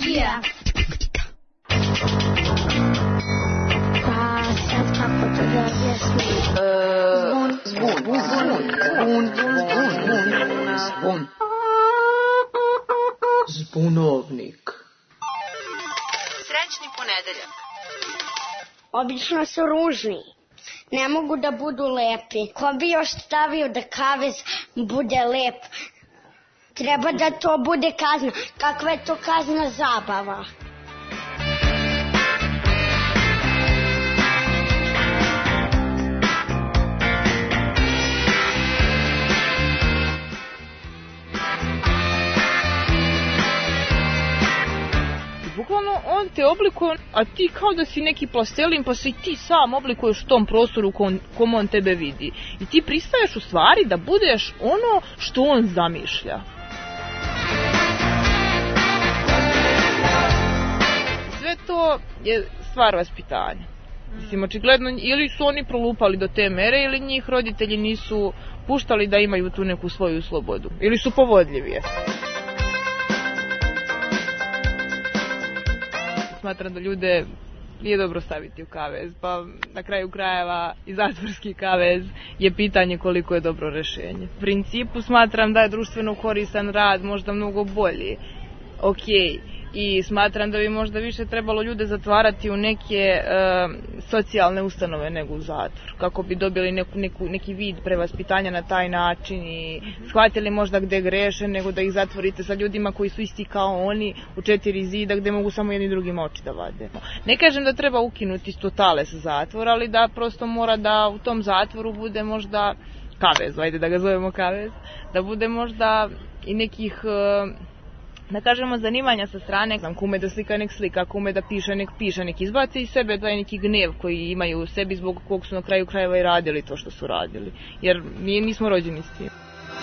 Psihologija. Pa sad kako to da objasnim? Zvon. Zbunovnik. Srećni ponedeljak. Obično su ružni. Ne mogu da budu lepi. Ko bi još stavio da kavez bude lep? Treba da to bude kazna. Kakva je to kazna zabava? Bukvalno on te oblikuje, a ti kao da si neki plastelin, pa se i ti sam oblikuješ u tom prostoru kom on tebe vidi. I ti pristaješ u stvari da budeš ono što on zamišlja. Sve to je stvar vaspitanja. Mislim, očigledno ili su oni prolupali do te mere ili njih roditelji nisu puštali da imaju tu neku svoju slobodu. Ili su povodljivi. Smatram da ljude nije dobro staviti u kavez, pa na kraju krajeva i zatvorski kavez je pitanje koliko je dobro rešenje. U principu smatram da je društveno koristan rad možda mnogo bolji. I smatram da bi možda više trebalo ljude zatvarati u neke socijalne ustanove nego u zatvor, kako bi dobili neki vid prevaspitanja na taj način i shvatili možda gde greše, nego da ih zatvorite sa ljudima koji su isti kao oni u 4 zida gde mogu samo jedni drugima oči da vade. Ne kažem da treba ukinuti totale sa zatvora, ali da prosto mora da u tom zatvoru bude možda kavez, ajde da ga zovemo kavez, da bude možda i nekih da kažemo zanimanja sa strane, ko ume da slika nek slika, ako ume da piše nek piše, nek izbaci iz sebe taj neki gnev koji imaju u sebi zbog kog su na kraju krajeva i radili to što su radili, jer mi nismo rođeni s tim.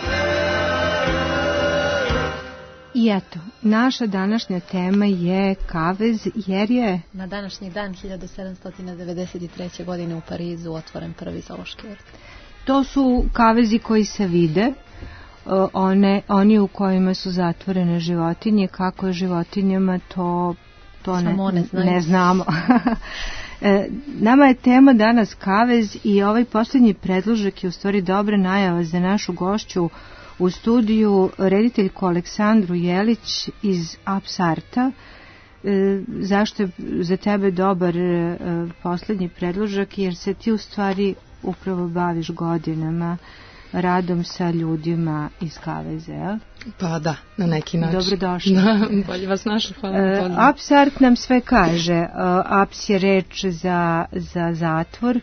I eto, naša današnja tema je kavez, jer je na današnji dan 1793. godine u Parizu otvoren prvi zoološki vrt. To su kavezi koji se vide, oni u kojima su zatvorene životinje. Kako je životinjama, to ne znamo. Nama je tema danas kavez i ovaj posljednji predložak je u stvari dobra najava za našu gošću u studiju, rediteljku Aleksandru Jelić iz Apsarta. Zašto je za tebe dobar posljednji predložak? Jer se ti u stvari upravo baviš godinama radom sa ljudima iz kaveze, jel? Pa da, na neki način. Dobrodošli. Da, bolje vas našli, hvala. Apsart nam sve kaže. Aps je reč za zatvor.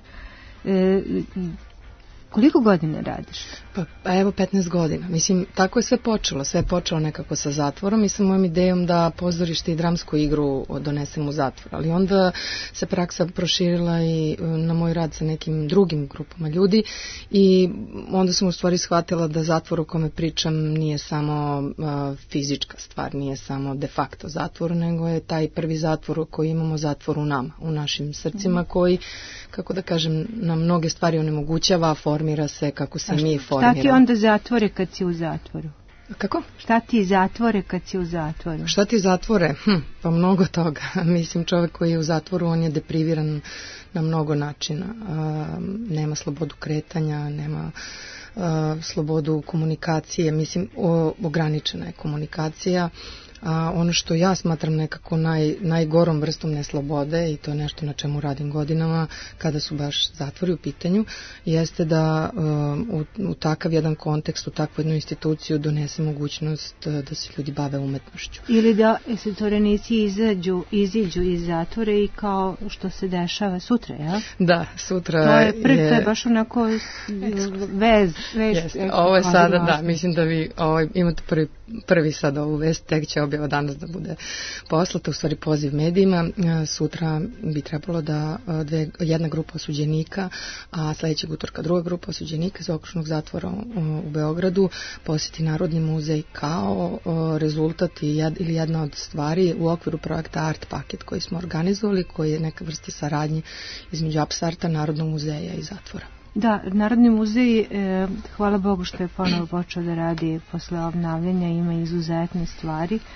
Koliko godina radiš? Pa evo 15 godina. Mislim, tako je sve počelo. Sve je počelo nekako sa zatvorom i sa mojom idejom da pozorište i dramsku igru donesem u zatvor. Ali onda se praksa proširila i na moj rad sa nekim drugim grupama ljudi i onda sam u stvari shvatila da zatvor o kome pričam nije samo fizička stvar, nije samo de facto zatvor, nego je taj prvi zatvor koji imamo, zatvor u nama, u našim srcima koji, kako da kažem, nam mnoge stvari onemogućava, formira se kako se mi formiramo. Šta ti onda zatvore kad si u zatvoru? Kako? Šta ti zatvore kad si u zatvoru? Šta ti zatvore? Pa mnogo toga. Mislim, čovjek koji je u zatvoru, on je depriviran na mnogo načina. Nema slobodu kretanja, nema slobodu komunikacije. Mislim, ograničena je komunikacija. A ono što ja smatram nekako najgorom vrstom neslobode, i to je nešto na čemu radim godinama kada su baš zatvori u pitanju, jeste da u takav jedan kontekst, u takvu jednu instituciju donese mogućnost da se ljudi bave umetnošću. Ili da zatvorenici iziđu iz zatvora i kao što se dešava sutra, ja? Da, sutra to je baš onako vez. Ovo je sada, da, mislim da vi imate prvi sad ovu vest, tek će objava danas da bude poslata, u stvari poziv medijima. Sutra bi trebalo da jedna grupa osuđenika, a sljedećeg utorka druga grupa osuđenika iz okružnog zatvora u Beogradu posjeti Narodni muzej kao rezultat ili jedna od stvari u okviru projekta Art Paket koji smo organizovali, koji je neka vrsta saradnje između Apsarta, Narodnog muzeja i zatvora. Da, Narodni muzej, hvala Bogu što je ponovo počeo da radi posle obnavljanja, ima izuzetne stvari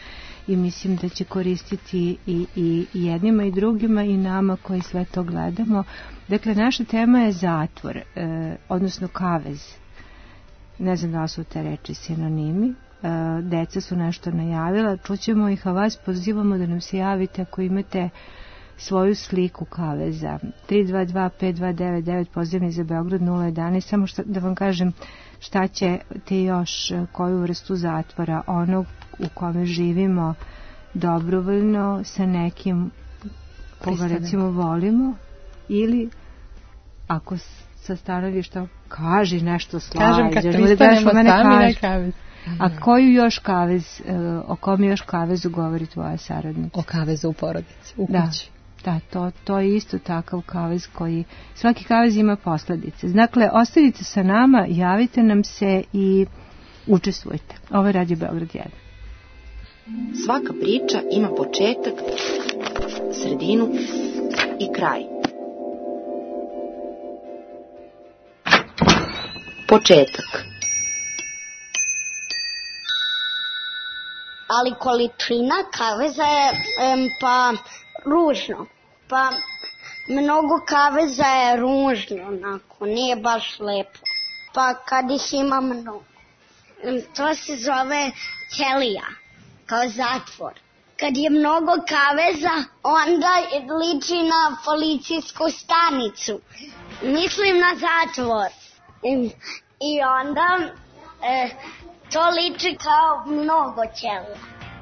i mislim da će koristiti i jednima i drugima i nama koji sve to gledamo. Dakle, naša tema je zatvor, odnosno kavez. Ne znam da su te reči sinonimi. Deca su nešto najavila, čućemo ih, a vas pozivamo da nam se javite ako imate svoju sliku kaveza. 322-5299, pozivni za Beograd 011. Samo da vam kažem šta ćete još, koju vrstu zatvora, onog u kome živimo dobrovoljno sa nekim koga recimo volimo, ili ako sa stanovišta kaži nešto slađe. Kažem kad pristanemo sami na kavez. A koju još kavez, o kom još kavezu govori tvoja saradnica? O kavezu u porodici, u kući. Da, to je isto takav kavez koji, svaki kavez ima posledice. Dakle, ostanite sa nama, javite nam se i učestvujte. Ovo je Radio Beograd 1. Svaka priča ima početak, sredinu i kraj. Početak. Ali količina kaveza je pa ružno. Pa mnogo kaveza je ružno, onako, nije baš lepo. Pa kad ih ima mnogo. To se zove ćelija, kao zatvor. Kad je mnogo kaveza, onda liči na policijsku stanicu. Mislim na zatvor. I onda to liči kao mnogo ćelija.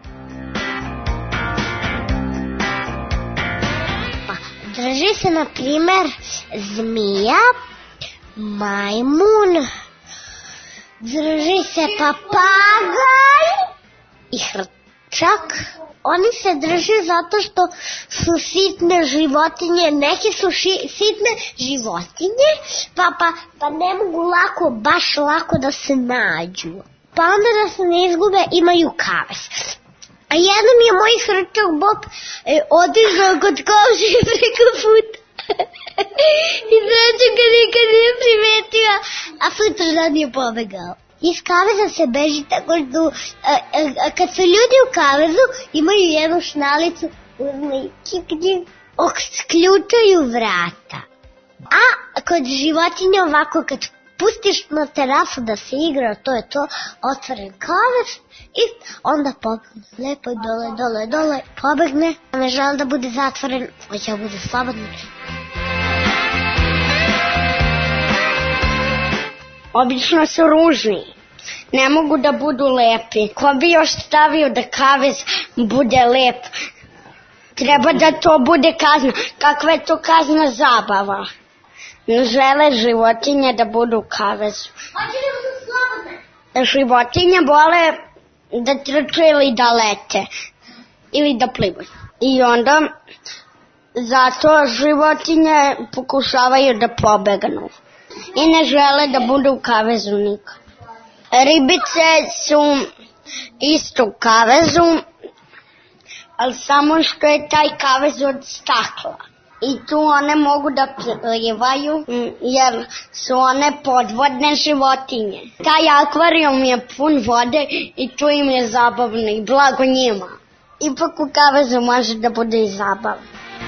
Drži se, na primer, zmija, majmun, drži se papagaj i hrčak. Oni se drže zato što su sitne životinje, neke su sitne životinje, pa ne mogu baš lako da se nađu. Pa onda da se ne izgube imaju kavez. A jednom je moj hrčak Bob otišao kod komšije preko puta. I znači ga nikad nije primetio, a sutradan je pobegao. Iz kaveza se beži tako što kad su ljudi u kavezu imaju jednu šnalicu, sključaju vrata. A kod životinja ovako kad pustiš na terasu da se igra, to je to, otvoren kavez i onda pobegne lepo dole, pobegne. Ne želi da bude zatvoren, hoće da bude slobodno. Obično su ružni, ne mogu da budu lepi. Ko bi još stavio da kavez bude lep? Treba da to bude kazna. Kakva je to kazna zabava? Ne žele životinje da budu u kavezu. Životinje vole da trče ili da lete ili da plivaju. I onda zato životinje pokušavaju da pobegnu i ne žele da budu u kavezu nikad. Ribice su isto u kavezu, ali samo što je taj kavez od stakla. I tu one mogu da plivaju jer su one podvodne životinje. Taj akvarijum je pun vode i tu im je zabavno i blago njima. Ipak u kavezu može da bude i zabavno.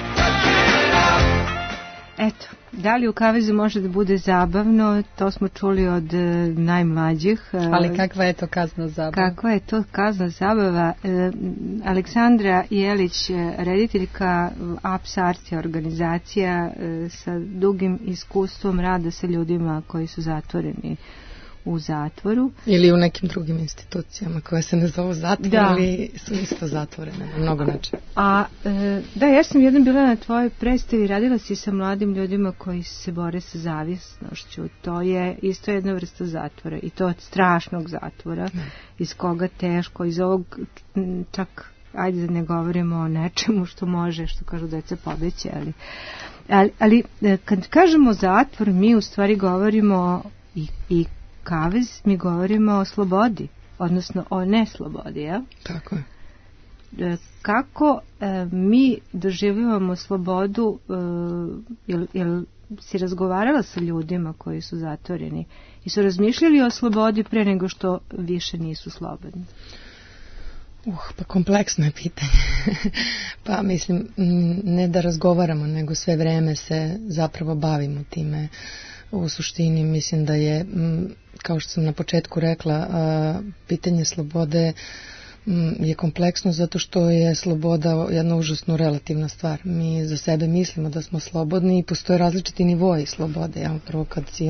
Eto, da li u kavezu može da bude zabavno, to smo čuli od najmlađih. Ali kakva je to kazna zabava? Kakva je to kazna zabava? Aleksandra Jelić, rediteljka Apsa Arti organizacija sa dugim iskustvom rada sa ljudima koji su zatvoreni u zatvoru. Ili u nekim drugim institucijama koje se ne zovu zatvor, ali su isto zatvorene na mnogo načina. Da, ja sam jednom bila na tvojoj predstavi, radila si sa mladim ljudima koji se bore sa zavisnošću. To je isto jedna vrsta zatvora i to od strašnog zatvora, iz koga teško, iz ovog čak, ajde da ne govorimo o nečemu što može, što kažu deca, pobeći, ali kad kažemo zatvor, mi u stvari govorimo i kavez, mi govorimo o slobodi, odnosno o neslobodi, jel? Tako je. Kako mi doživljavamo slobodu, jel si razgovarala sa ljudima koji su zatvoreni i su razmišljali o slobodi pre nego što više nisu slobodni? Pa kompleksno je pitanje. Pa mislim, ne da razgovaramo, nego sve vreme se zapravo bavimo time. U suštini mislim da je, kao što sam na početku rekla, pitanje slobode je kompleksno zato što je sloboda jedna užasno relativna stvar. Mi za sebe mislimo da smo slobodni i postoje različiti nivoji slobode. Prvo kad si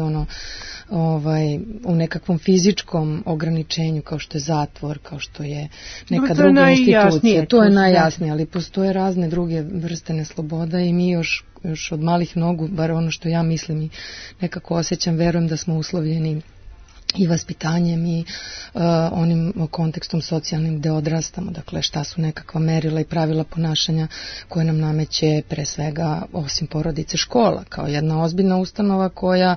u nekakvom fizičkom ograničenju, kao što je zatvor, kao što je neka druga institucija. To je najjasnije, ali postoje razne druge vrste nesloboda i mi još od malih nogu, bar ono što ja mislim i nekako osjećam, verujem da smo uslovljeni i vaspitanjem i onim kontekstom socijalnim gde odrastamo, dakle šta su nekakva merila i pravila ponašanja koje nam nameće pre svega, osim porodice, škola, kao jedna ozbiljna ustanova koja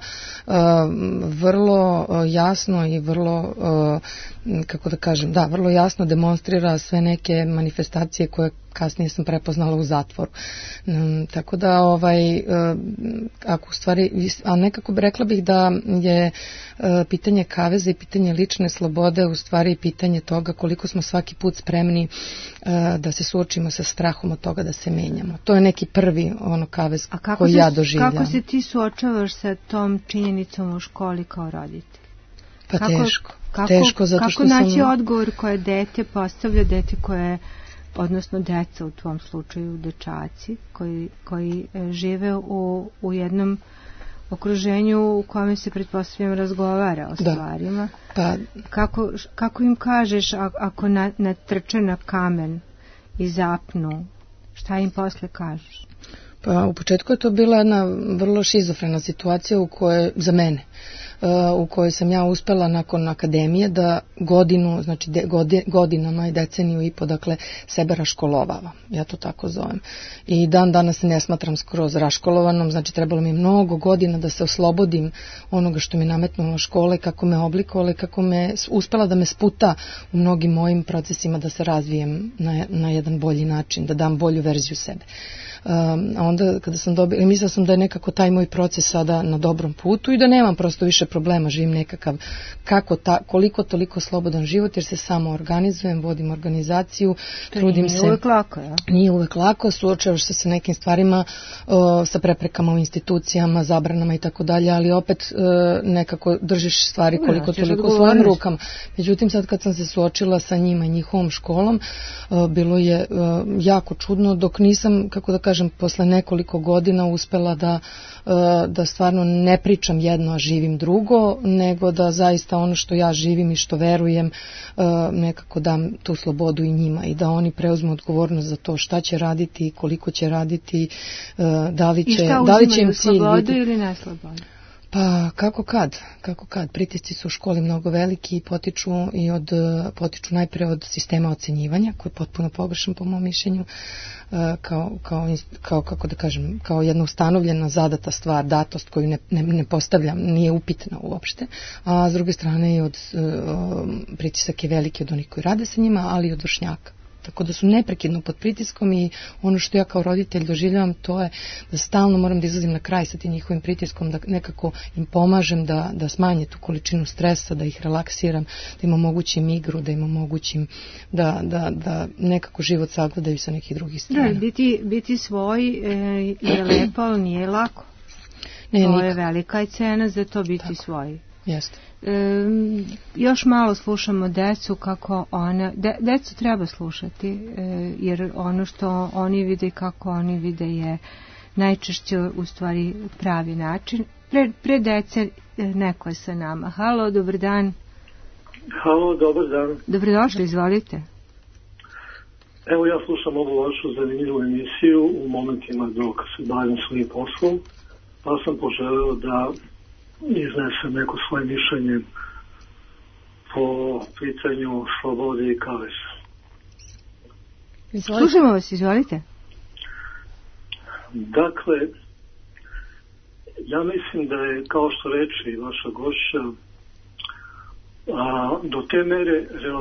vrlo jasno i vrlo, kako da kažem, vrlo jasno demonstrira sve neke manifestacije koje kasnije sam prepoznala u zatvoru. Tako da, ako u stvari, a nekako rekla bih da je pitanje kaveza i pitanje lične slobode u stvari pitanje toga koliko smo svaki put spremni da se suočimo sa strahom od toga da se menjamo. To je neki prvi kavez koji ja doživljam. Kako se ti suočavaš sa tom činjenicom u školi kao roditelj? Pa teško, zato što kako naći odgovor koje dete postavlja, dete koje, odnosno deca u tvom slučaju, dečaci koji žive u jednom okruženju u kome se, pretpostavljam, razgovara o stvarima. Kako im kažeš ako natrče na kamen i zapnu, šta im posle kažeš? Pa u početku je to bila jedna vrlo šizofrena situacija u kojoj, za mene, u kojoj sam ja uspela nakon akademije da godinama i deceniju i po, dakle, sebe raškolovavam. Ja to tako zovem. I dan danas se ne smatram skroz raškolovanom, znači trebalo mi mnogo godina da se oslobodim onoga što mi nametnulo škole, kako me oblikovale, kako me uspela da me sputa u mnogim mojim procesima da se razvijem na jedan bolji način, da dam bolju verziju sebe. A onda kada sam dobila, mislila sam da je nekako taj moj proces sada na dobrom putu i da nemam prosto više problema, živim nekakav koliko toliko slobodan život jer se samo organizujem, vodim organizaciju, trudim se. Nije uvek lako, ja? Nije uvek lako, suočavaš se sa nekim stvarima, sa preprekama u institucijama, zabranama i tako dalje, ali opet nekako držiš stvari koliko toliko u svojim rukama. Međutim, sad kad sam se suočila sa njima i njihovom školom, bilo je jako čudno dok nisam, kako da kažem, posle nekoliko godina uspela da stvarno ne pričam jedno, a živim drugo, nego da zaista ono što ja živim i što verujem nekako dam tu slobodu i njima i da oni preuzmu odgovornost za to šta će raditi, koliko će raditi, da li će im cilj biti. I šta uzimaju, slobodu ili ne slobodu? Pa kako kad, pritisci su u školi mnogo veliki i potiču najpre od sistema ocenjivanja, koji je potpuno pogrešan po mom mišljenju, kao kako da kažem, kao jedna ustanovljena zadata stvar, datost koju ne postavljam, nije upitna uopšte, a s druge strane i pritisak je veliki od onih koji rade sa njima, ali i od vršnjaka. Tako da su neprekidno pod pritiskom i ono što ja kao roditelj doživljavam to je da stalno moram da izlazim na kraj sa tim njihovim pritiskom, da nekako im pomažem da smanje tu količinu stresa, da ih relaksiram, da im omogućim igru, da im omogućim da nekako život sagledaju sa nekih drugih strana. Da, biti svoj je lepo, ali nije lako. To je velika cena za to biti svoj. Jeste. Još malo slušamo decu kako decu treba slušati jer ono što oni vide i kako oni vide je najčešće u stvari pravi način. Pre dece neko je sa nama. Halo, dobar dan. Halo, dobar dan. Dobrodošli, izvolite. Evo ja slušam ovu vašu zanimljivu emisiju u momentima dok se bavim svojim poslom, pa sam poželeo da iznesem neko svoje mišljenje po pitanju slobode i kaveza. Slušamo vas, izvolite. Dakle, ja mislim da je, kao što reče vaša gošća, do te mere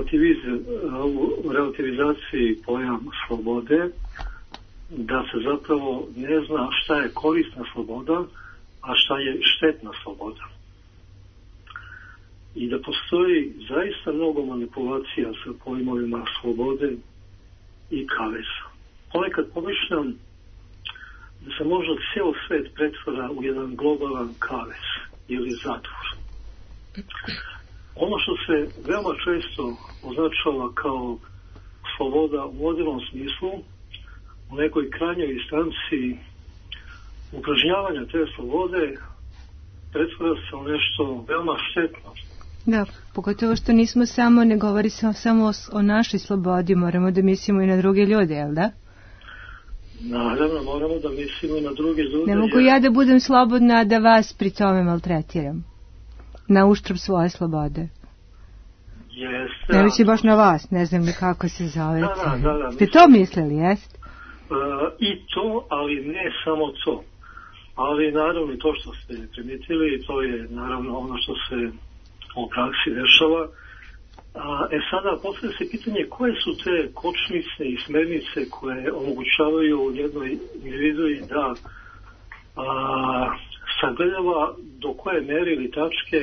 u relativizaciji pojam slobode, da se zapravo ne zna šta je korisna sloboda, a šta je štetna sloboda. i da postoji zaista mnogo manipulacija sa pojmovima slobode i kaveza. Ponekad pomišljam da se možda cijel svet pretvara u jedan globalan kavez ili zatvor. Ono što se veoma često označava kao sloboda u modernom smislu, u nekoj krajnjoj instanciji upražnjavanja te slobode pretvara se u nešto veoma štetno. Da, pogotovo što nismo samo, ne govori se samo o našoj slobodi, moramo da mislimo i na druge ljude, jel da? Naravno, moramo da mislimo i na druge ljude. Ne mogu ja da budem slobodna, da vas pri tome maltretiram. Na uštrb svoje slobode. Jeste. Ne misli baš na vas, ne znam ni kako se zove. Da. Ste to mislili, jeste? I to, ali ne samo to. Ali naravno i to što ste primijetili, to je naravno ono što se u praksi dešava. Sada postavlja se pitanje koje su te kočnice i smernice koje omogućavaju jednoj individui da sagledava do koje mere ili tačke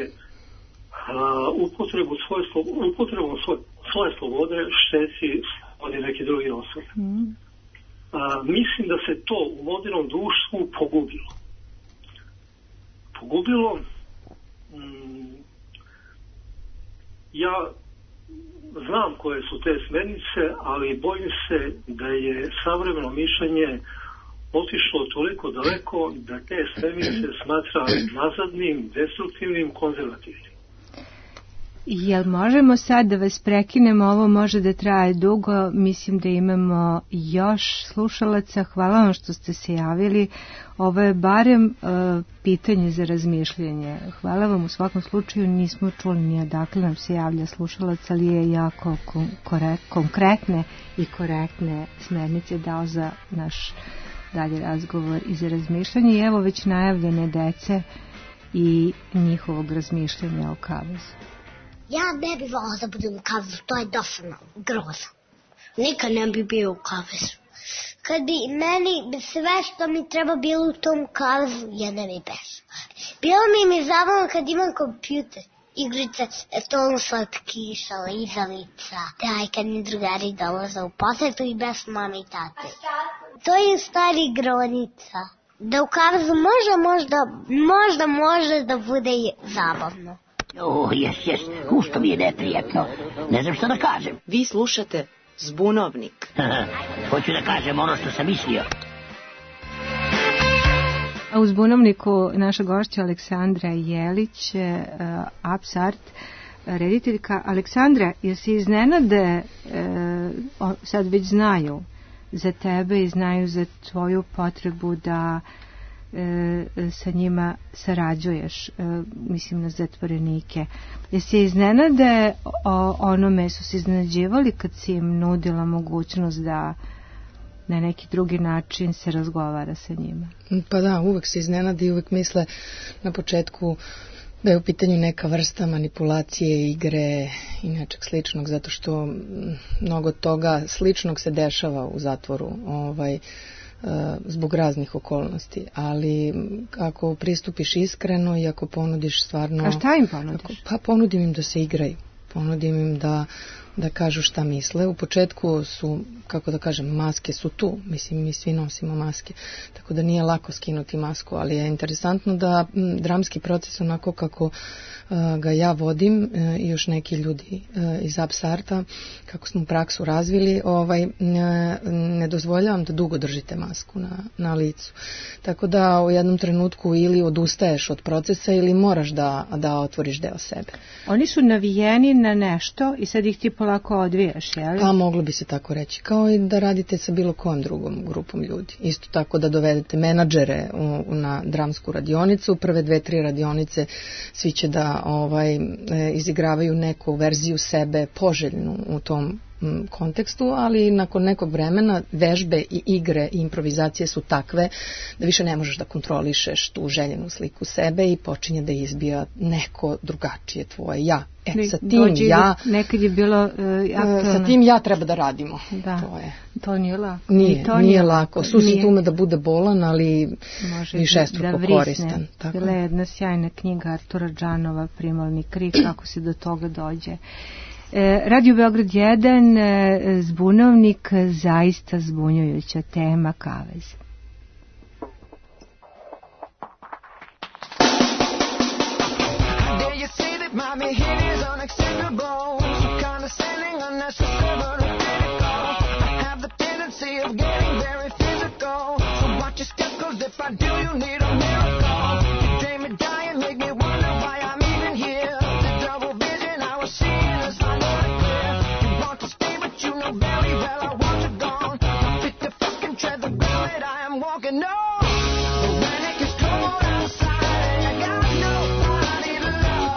upotrebom svoje slobode šteti slobodi neke druge osobe. Mislim da se to u modernom društvu pogubilo. Ja znam koje su te smernice, ali bojim se da je savremeno mišljenje otišlo toliko daleko da te smernice smatra nazadnim, destruktivnim, konzervativnim. Jel možemo sad da vas prekinemo, ovo može da traje dugo, mislim da imamo još slušalaca, hvala vam što ste se javili, ovo je barem pitanje za razmišljanje, hvala vam u svakom slučaju, nismo čuli ni odakle nam se javlja slušalac, ali je jako konkretne i korektne smernice dao za naš dalje razgovor i za razmišljanje i evo već najavljene dece i njihovog razmišljanja o kavezu. Ja ne bi volao da budem u kavezu, to je dosadno, grozno. Nikad ne bi bio u kavezu. Kad bi meni sve što mi treba bilo u tom kavezu, ja ne bi bez. Bilo mi zabavno kad imam kompjuter, igrice, stolno slatkiša, lizalica, taj kad mi drugari dolaze u posetu i bez mame i tate. To je stari gronica. Da u kavezu možda može da bude zabavno. Jes, ušto mi je neprijatno. Ne znam što da kažem. Vi slušate Zbunovnik. Hoću da kažem ono što sam mislio. A u Zbunovniku naša gošća Aleksandra Jelić, Apsart, rediteljka. Aleksandra, jesi iznenade, sad već znaju za tebe i znaju za tvoju potrebu da sa njima sarađuješ, mislim na zatvorenike. Jesi iznenade onome, su se iznenađivali kad si im nudila mogućnost da na neki drugi način se razgovara sa njima? Pa da, uvek se iznenadi i uvek misle na početku da je u pitanju neka vrsta manipulacije, igre i nečeg sličnog, zato što mnogo toga sličnog se dešava u zatvoru, zbog raznih okolnosti, ali ako pristupiš iskreno i ako ponudiš stvarno... A šta im ponudiš? Pa ponudim im da se igraju, ponudim im da kažu šta misle. U početku su, kako da kažem, maske su tu, mislim mi svi nosimo maske, tako da nije lako skinuti masku, ali je interesantno da dramski proces onako kako ga ja vodim i još neki ljudi iz Apsarta, kako smo praksu razvili, ne dozvoljavam da dugo držite masku na licu. Tako da u jednom trenutku ili odustaješ od procesa ili moraš da otvoriš deo sebe. Oni su navijeni na nešto i sad ih ti polako odvijaš, jel? Pa moglo bi se tako reći, kao i da radite sa bilo kojom drugom grupom ljudi. Isto tako da dovedete menadžere na dramsku radionicu, prve 2-3 radionice svi će da izigravaju neku verziju sebe poželjnu u tom kontekstu, ali nakon nekog vremena vežbe i igre i improvizacije su takve da više ne možeš da kontrolišeš tu željenu sliku sebe i počinje da izbija neko drugačije tvoje ja. Sa tim ja... Nekad je bilo sa tim ja treba da radimo. Da, to nije lako. Nije lako. Susret ume da bude bolan, ali višestruko koristan. Bila je jedna sjajna knjiga Artura Džanova, Primalni krik, kako se do toga dođe. Radio Beograd 1, Zbunovnik, zaista zbunjujuća tema, kavez. Mommy, it is unacceptable. Condescending, unnecessary, critical. I have the tendency of getting very physical. So watch your step, 'cause if I do, you need a miracle. You drain me dying, make me wonder why I'm even here. The double vision I was seeing is finally clear. You want to stay, but you know very well I want you gone. Fit to fucking tread the ground that I am walking on. But when it gets cold outside, I got nobody to love.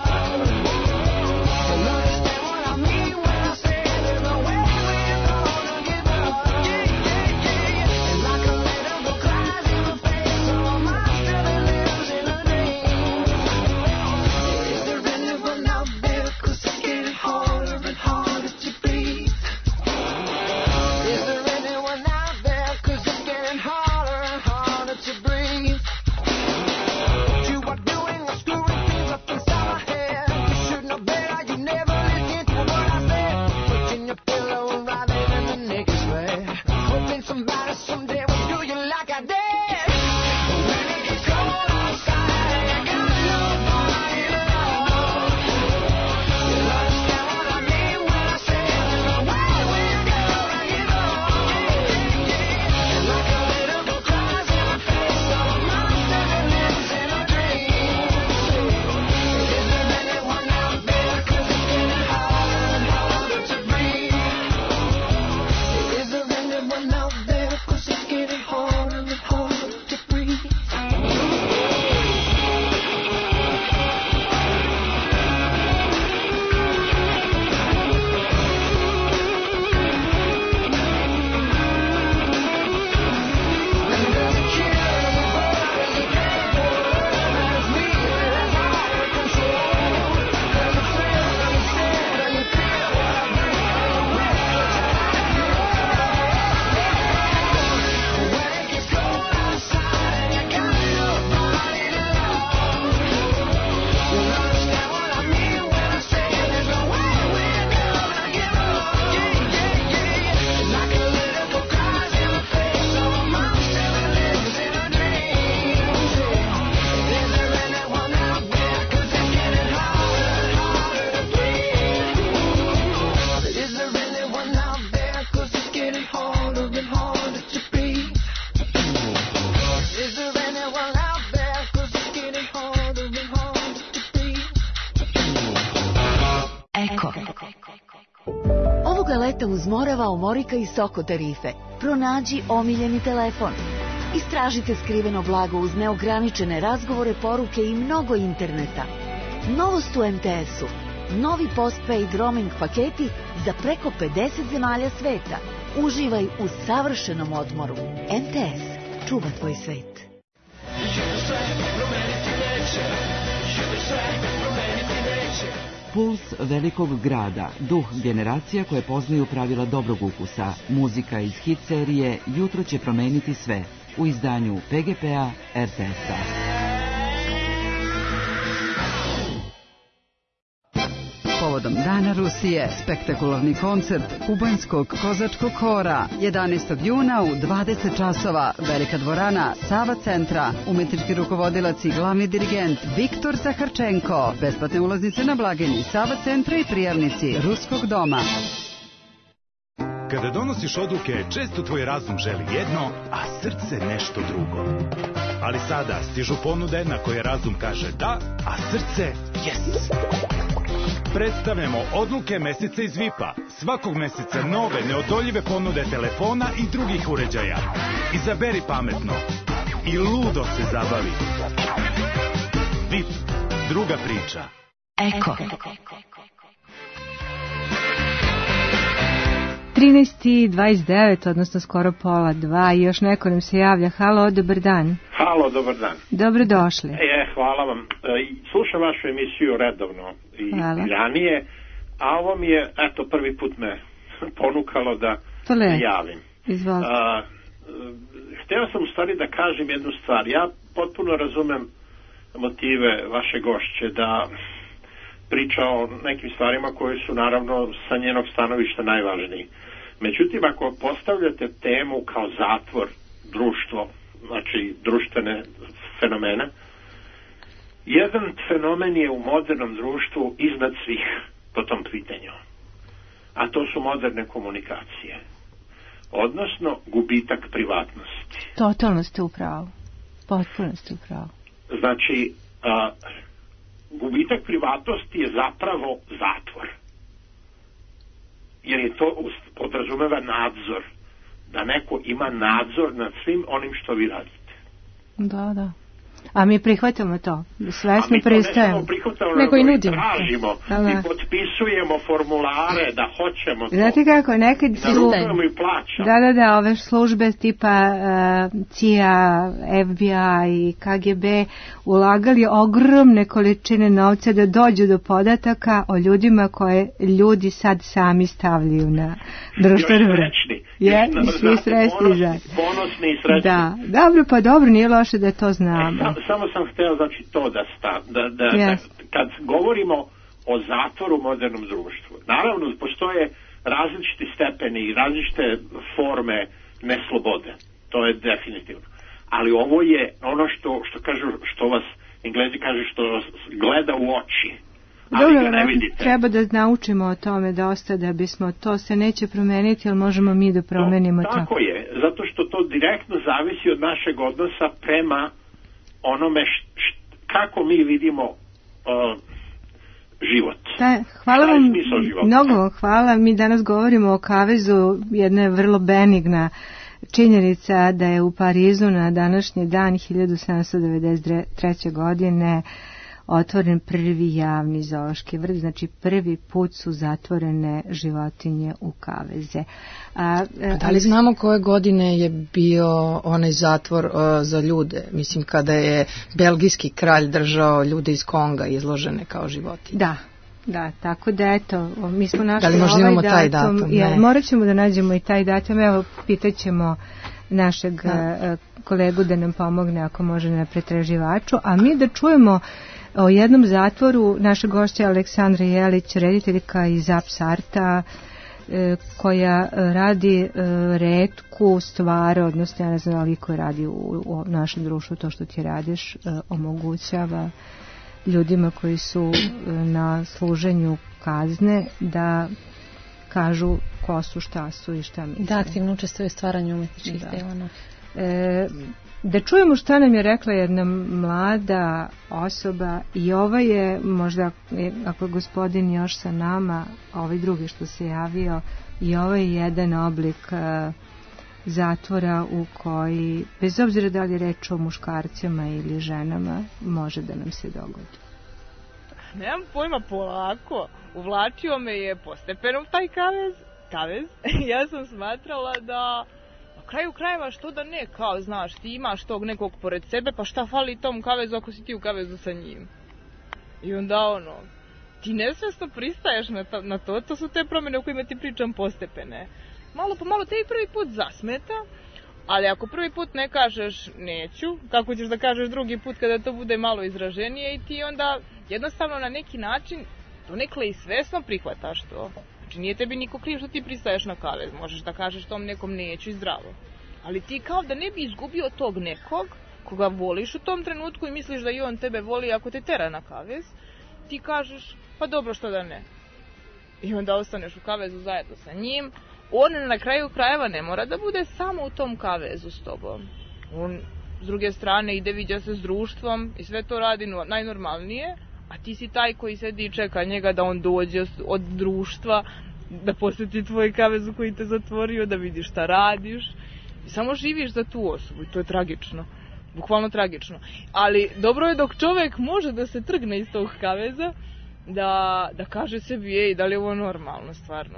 Leta uzmorava Omorika i Soko tarife. Pronađi omiljeni telefon. Istražite skriveno blago uz neograničene razgovore, poruke i mnogo interneta. Novost u MTS-u. Novi postpaid roaming paketi za preko 50 zemalja sveta. Uživaj u savršenom odmoru. MTS. Čuva tvoj svet. Puls velikog grada, duh generacija koje poznaju pravila dobrog ukusa. Muzika iz hit serije Jutro će promeniti sve u izdanju PGP-a RTS-a. Povodom Dana Rusije, spektakularni koncert kubanskog kozačkog hora 11. juna u 20 časova, Velika dvorana Sava centra, umetnički rukovodilac i glavni dirigent Viktor Zaharčenko, besplatne ulaznice na blagajni Sava centra i prijavnici Ruskog doma. Kada donosiš odluke, često tvoj razum želi jedno, a srce nešto drugo. Ali sada stižu ponude na koje razum kaže da, a srce yes. Predstavljamo odluke meseca iz VIP-a. Svakog meseca nove, neodoljive ponude telefona i drugih uređaja. Izaberi pametno i ludo se zabavi. VIP, druga priča. Eko. 13:29, odnosno skoro 1:30 i još neko nam se javlja. Halo, dobar dan. Halo, dobar dan. Dobrodošli. Hvala vam. Slušam vašu emisiju redovno i ranije, a ovo mi je, eto, prvi put me ponukalo da se javim. Izvolite. Hteo sam u stvari da kažem jednu stvar. Ja potpuno razumem motive vaše gošće da priča o nekim stvarima koje su naravno sa njenog stanovišta najvažniji. Međutim, ako postavljate temu kao zatvor, društvo, znači društvene fenomene, jedan fenomen je u modernom društvu iznad svih po tom pitanju, a to su moderne komunikacije, odnosno gubitak privatnosti. Totalno ste u pravu. Potpuno ste u pravu. Znači, gubitak privatnosti je zapravo zatvor. Jer je to podrazumeva nadzor. Da neko ima nadzor nad svim onim što vi radite. Da. A mi prihvatamo to. Svesno pristajemo. A mi to ne samo prihvatamo, nego i nudimo. Tražimo. I potpisujemo formulare da hoćemo to. Znate kako, nekad su... i plaćamo. Da, ove službe tipa CIA, FBI i KGB ulagali ogromne količine novca da dođu do podataka o ljudima koje ljudi sad sami stavljaju na društvenu mrežu. Svi srećni za. Ponosni i srećni. Da, dobro, nije loše da to znamo. Samo sam hteo, znači, to da kad govorimo o zatvoru u modernom društvu, naravno postoje različiti stepeni i različite forme neslobode, to je definitivno, ali ovo je ono što kažu, što vas Englezi kažu, što vas gleda u oči, ali ga ne vidite. Treba da naučimo o tome dosta da bismo, to se neće promeniti, ali možemo mi da promenimo to. Tako je, zato što to direktno zavisi od našeg odnosa prema onome kako mi vidimo život. Hvala vam, mnogo vam hvala. Mi danas govorimo o kavezu, jedna je vrlo benigna činjenica da je u Parizu na današnji dan 1793. godine otvoren prvi javni zoološki vrt, znači prvi put su zatvorene životinje u kaveze. Da li znamo koje godine je bio onaj zatvor za ljude? Mislim, kada je belgijski kralj držao ljude iz Konga izložene kao životinje. Da, tako da eto, mi smo našli da li možda imamo taj datum? Morat ćemo da nađemo i taj datum. Evo, pitaćemo našeg kolegu da nam pomogne ako može na pretraživaču, a mi da čujemo o jednom zatvoru naše gošće Aleksandra Jelić, rediteljka iz Apsarta, koja radi retku stvar, odnosno ja ne znam ali koji radi u našem društvu, to što ti radiš omogućava ljudima koji su na služenju kazne da kažu ko su, šta su i šta misle. Da, aktivno učestvuje u stvaranju umetničkih dela. Da čujemo šta nam je rekla jedna mlada osoba i ovo je možda, ako je gospodin još sa nama, ovaj drugi što se javio, i ovo je jedan oblik zatvora u koji, bez obzira da li je reč o muškarcima ili ženama, može da nam se dogodi. Nemam pojma, polako. Uvlačio me je postepeno u taj kavez. Ja sam smatrala da na kraju krajeva što da ne, kao znaš, ti imaš tog nekog pored sebe, pa šta fali tom kavezu ako si ti u kavezu sa njim? I onda ti nesvjesno pristaješ na to, to su te promjene o kojima ti pričam postepene. Malo po malo te i prvi put zasmeta, ali ako prvi put ne kažeš neću, kako ćeš da kažeš drugi put kada to bude malo izraženije i ti onda jednostavno na neki način donekle i svesno prihvataš to. Znači nije tebi niko kriv što ti pristaješ na kavez, možeš da kažeš tom nekom neću i zdravo. Ali ti kao da ne bi izgubio tog nekog koga voliš u tom trenutku i misliš da i on tebe voli ako te tera na kavez, ti kažeš pa dobro što da ne. I onda ostaneš u kavezu zajedno sa njim. On na kraju krajeva ne mora da bude samo u tom kavezu s tobom. On s druge strane ide, viđa se s društvom i sve to radi najnormalnije, a ti si taj koji sedi i čeka njega da on dođe od društva, da posjeti tvoj kavez u koji te zatvorio, da vidiš šta radiš i samo živiš za tu osobu i to je tragično. Bukvalno tragično. Ali dobro je dok čovjek može da se trgne iz tog kaveza, da kaže sebi, da li je ovo normalno stvarno.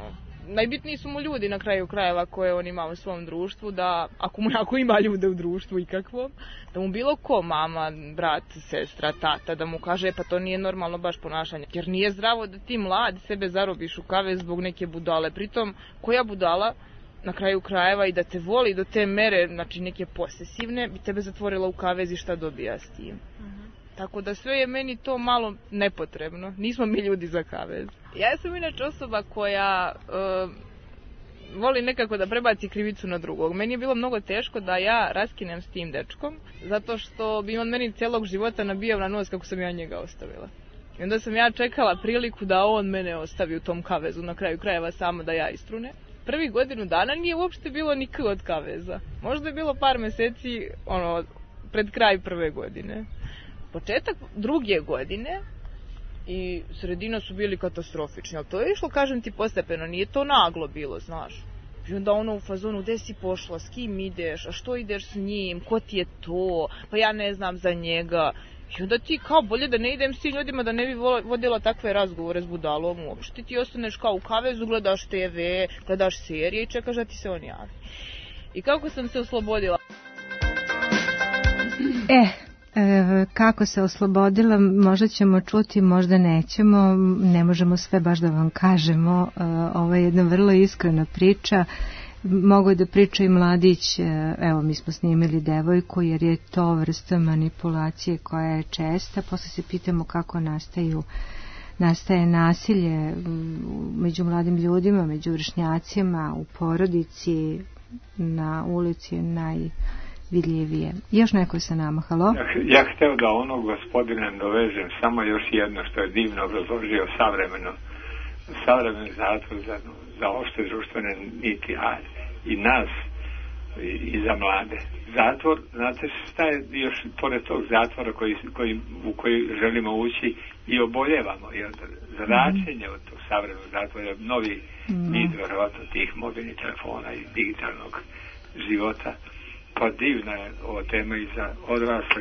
najbitniji su mu ljudi na kraju krajeva koje on ima u svom društvu, da ako ima ljude u društvu ikakvom, da mu bilo ko, mama, brat, sestra, tata, da mu kaže pa to nije normalno baš ponašanje. Jer nije zdravo da ti mlad sebe zarobiš u kavez zbog neke budale. Pritom, koja budala na kraju krajeva i da te voli do te mere, znači neke posesivne, bi tebe zatvorila u kavez i šta dobija s tim. Tako da sve je meni to malo nepotrebno. Nismo mi ljudi za kavez. Ja sam inače osoba koja voli nekako da prebaci krivicu na drugog. Meni je bilo mnogo teško da ja raskinem s tim dečkom, zato što bi on meni celog života nabijao na nos kako sam ja njega ostavila. I onda sam ja čekala priliku da on mene ostavi u tom kavezu, na kraju krajeva samo da ja istrune. Prvi godinu dana nije uopšte bilo nikak od kaveza. Možda je bilo par meseci pred kraj prve godine. Početak druge godine i sredina su bili katastrofični, ali to je išlo, kažem ti, postepeno, nije to naglo bilo, znaš. I onda u fazonu, gde si pošla, s kim ideš, a što ideš s njim, ko ti je to, pa ja ne znam za njega. I onda ti kao bolje da ne idem s tim ljudima, da ne bi vodila takve razgovore s budalom uopšte. Ti ostaneš kao u kavezu, gledaš TV, gledaš serije i čekaš da ti se on javi. I kako sam se oslobodila? Kako se oslobodila, možda ćemo čuti, možda nećemo, ne možemo sve baš da vam kažemo. Ovo je jedna vrlo iskrena priča. Mogu da priča i mladić, evo mi smo snimili devojku jer je to vrsta manipulacije koja je česta. Posle se pitamo kako nastaje nasilje među mladim ljudima, među vršnjacima, u porodici, na ulici je najvidljivije. Još neko je sa nama, halo? Ja hteo da onog gospodina dovežem samo još jedno što je divno obrazložio savremeni zatvor za opšte društvene niti, a i nas i za mlade. Zatvor, znate šta je još pored tog zatvora u koji želimo ući i oboljevamo, jer zračenje od tog savremenog zatvora je novi vid verovatno tih mobilnih telefona i digitalnog života. Pa divna je ova tema i za odrasle.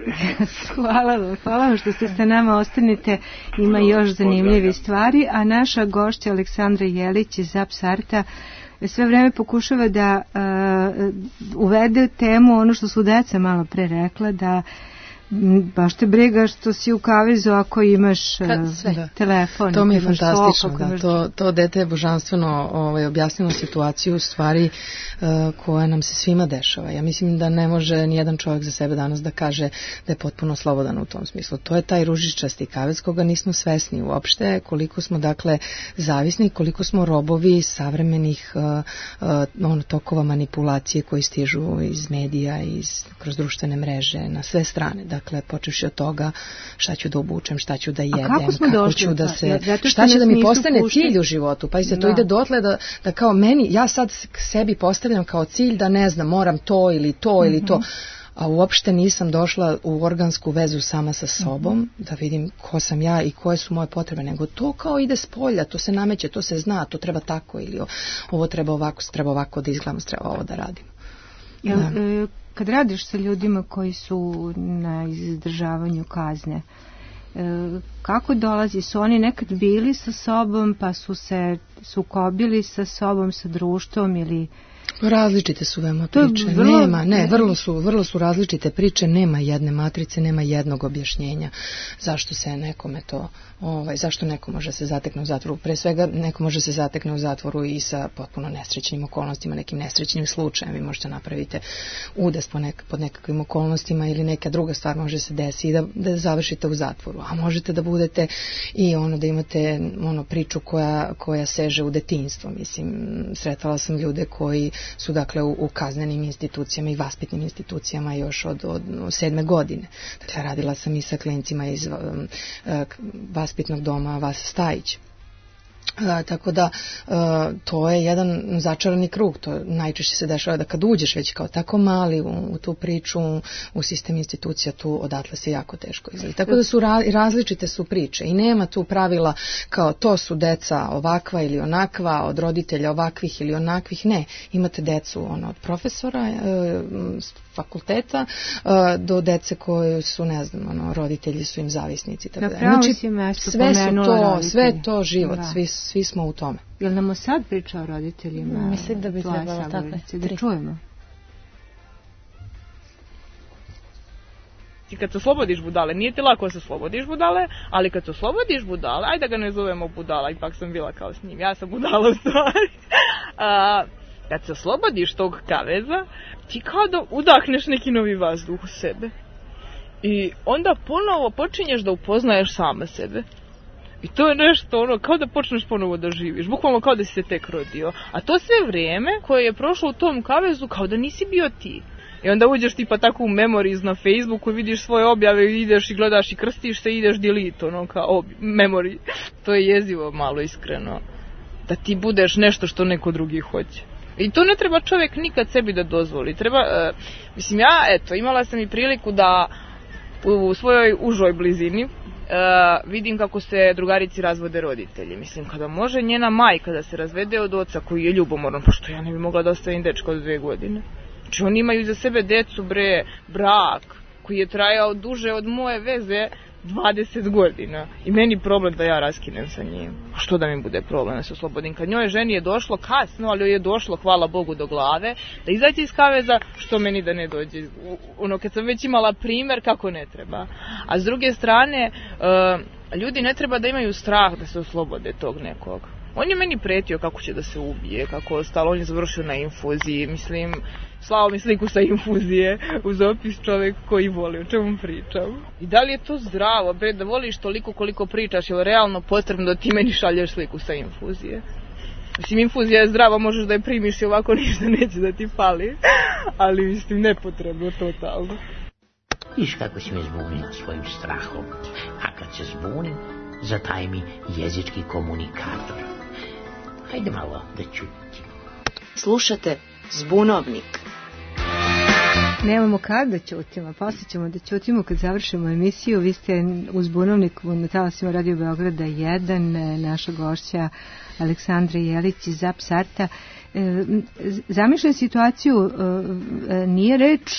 Hvala vam što ste sa nama, ostanite, ima još zanimljive stvari, a naša gošća Aleksandra Jelić iz Zapsarta sve vreme pokušava da uvede temu, ono što su deca malo pre rekla, da baš te briga što si u kavezu ako imaš telefon. To mi je fantastično. To dete je božanstveno objasnilo situaciju u stvari koja nam se svima dešava. Ja mislim da ne može nijedan čovjek za sebe danas da kaže da je potpuno slobodan u tom smislu. To je taj ružičasti kavez koga nismo svesni uopšte, koliko smo dakle zavisni, koliko smo robovi savremenih tokova manipulacije koji stižu iz medija, kroz društvene mreže, na sve strane. Dakle, počevši od toga šta ću da obučem, šta ću da jedem, kako ću da se... Šta će da mi postane cilj u životu? Pa to ide dotle da kao meni, ja sad sebi postavljam kao cilj da ne znam, moram to ili to ili to, a uopšte nisam došla u organsku vezu sama sa sobom, da vidim ko sam ja i koje su moje potrebe, nego to kao ide s polja, to se nameće, to se zna, to treba tako ili ovo treba ovako da izgledam, treba ovo da radim. Kad radiš sa ljudima koji su na izdržavanju kazne, kako dolazi? Su oni nekad bili sa sobom pa su se sukobili sa sobom, sa društvom ili... Različite su veoma priče. Vrlo su različite priče, nema jedne matrice, nema jednog objašnjenja zašto se nekome to, zašto neko može se zatekne u zatvoru. Pre svega, neko može se zatekne u zatvoru i sa potpuno nesrećnim okolnostima, nekim nesrećnim slučajem. Vi možete napraviti udes pod nekakvim okolnostima ili neka druga stvar može se desiti i da završite u zatvoru. A možete da budete i da imate priču koja seže u detinjstvo. Mislim, sretala sam ljude koji su dakle u kaznenim institucijama i vaspitnim institucijama još od 7. godine. Dakle, radila sam i sa klincima iz vaspitnog doma Vas Stajić. Tako da to je jedan začarani krug. To najčešće se dešava da kad uđeš već kao tako mali u tu priču, u sistem institucija, tu odatle se jako teško izlazi. Tako da su različite su priče i nema tu pravila kao to su deca ovakva ili onakva, od roditelja ovakvih ili onakvih. Ne, imate decu od profesora fakulteta do dece koje su, ne znam, roditelji su im zavisnici. Tako da. Znači, sve to život, svi svi smo u tome. Jel nam sad priča o roditeljima? Mislim da bi trebalo tako. Da čujemo. I kad se oslobodiš budale, nije ti lako se oslobodiš budale, ali kad se oslobodiš budale, ajde da ga ne zovemo budala, ipak sam bila kao s njim, ja sam budala u stvari. Kad se oslobodiš tog kaveza, ti kao da udahneš neki novi vazduh u sebe. I onda ponovo počinješ da upoznaješ sama sebe. I to je nešto kao da počneš ponovo da živiš, bukvalno kao da si se tek rodio. A to sve vrijeme koje je prošlo u tom kavezu kao da nisi bio ti. I onda uđeš tipa tako u memories na Facebooku i vidiš svoje objave i ideš i gledaš i krstiš se i ideš delete, kao memory. To je jezivo malo iskreno. Da ti budeš nešto što neko drugi hoće. I to ne treba čovjek nikad sebi da dozvoli. Treba, mislim ja, imala sam i priliku da u svojoj užoj blizini vidim kako se drugarici razvode roditelji. Mislim, kada može njena majka da se razvede od oca koji je ljubomoran, pošto ja ne bi mogla da ostavim dečka od 2 godine. Znači oni imaju za sebe decu, brak koji je trajao duže od moje veze 20 godina. I meni problem da ja raskinem sa njim. A što da mi bude problem da se oslobodim? Kad njoj ženi je došlo kasno, ali joj je došlo, hvala Bogu, do glave, da izađe iz kaveza, što meni da ne dođe? Kad sam već imala primjer kako ne treba. A s druge strane, ljudi ne treba da imaju strah da se oslobode tog nekog. On je meni pretio kako će da se ubije, kako ostalo, on je završio na infuziji, mislim, slao mi sliku sa infuzije uz opis čovjek koji voli, o čemu pričam. I da li je to zdravo, da voliš toliko koliko pričaš, je li realno potrebno da ti meni šalješ sliku sa infuzije? Mislim, infuzija je zdrava, možeš da je primiš i ovako ništa neće da ti fali, ali mislim, nepotrebno, totalno. Viš kako si me zbunila svojim strahom, a kad se zbunim, zataj mi jezički komunikator. Hajde malo da čutimo. Slušate Zbunovnik. Nemamo kad da ćutimo, poslije ćemo da ćutimo kad završimo emisiju. Vi ste u Zbunovniku na talasima Radio Beograda 1, naša gošća Aleksandra Jelić iz Zap Sarta. Zamišljaj situaciju, nije reč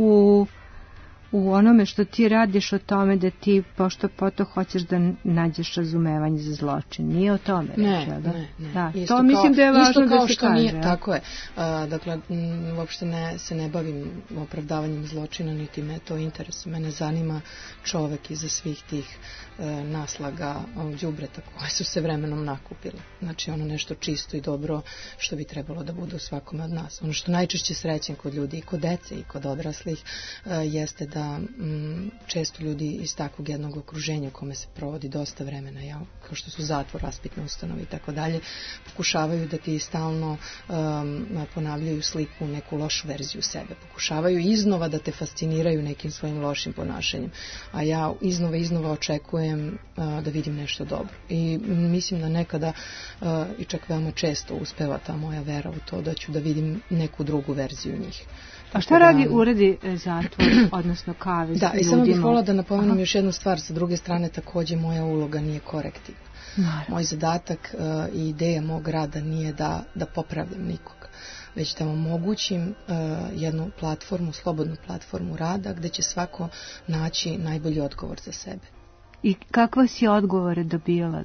u onome što ti radiš o tome da ti pošto poto hoćeš da nađeš razumevanje za zločin. Nije o tome reći. Ne. Da, to mislim da je važno da se kaže. Nije, tako je. Dakle, uopšte se ne bavim opravdavanjem zločina, niti me to interesuje. Mene zanima čovek iza svih tih naslaga đubreta koje su se vremenom nakupile. Znači ono nešto čisto i dobro što bi trebalo da bude u svakome od nas. Ono što najčešće srećem kod ljudi i kod dece i kod odraslih jeste da često ljudi iz takvog jednog okruženja u kome se provodi dosta vremena, kao što su zatvor, vaspitne ustanove i tako dalje, pokušavaju da ti stalno ponavljaju sliku, neku lošu verziju sebe. Pokušavaju iznova da te fasciniraju nekim svojim lošim ponašanjem. A ja iznova očekujem da vidim nešto dobro. I mislim da nekada i čak veoma često uspeva ta moja vera u to da ću da vidim neku drugu verziju njih. A šta radi uredi zatvor, odnosno kavez ljudima? Da, i samo bih volila da napomenem još jednu stvar. Sa druge strane, također moja uloga nije korektivna. Moj zadatak i ideja mog rada nije da popravljam nikoga, već da omogućim jednu platformu, slobodnu platformu rada gdje će svako naći najbolji odgovor za sebe. I kakva si odgovore dobila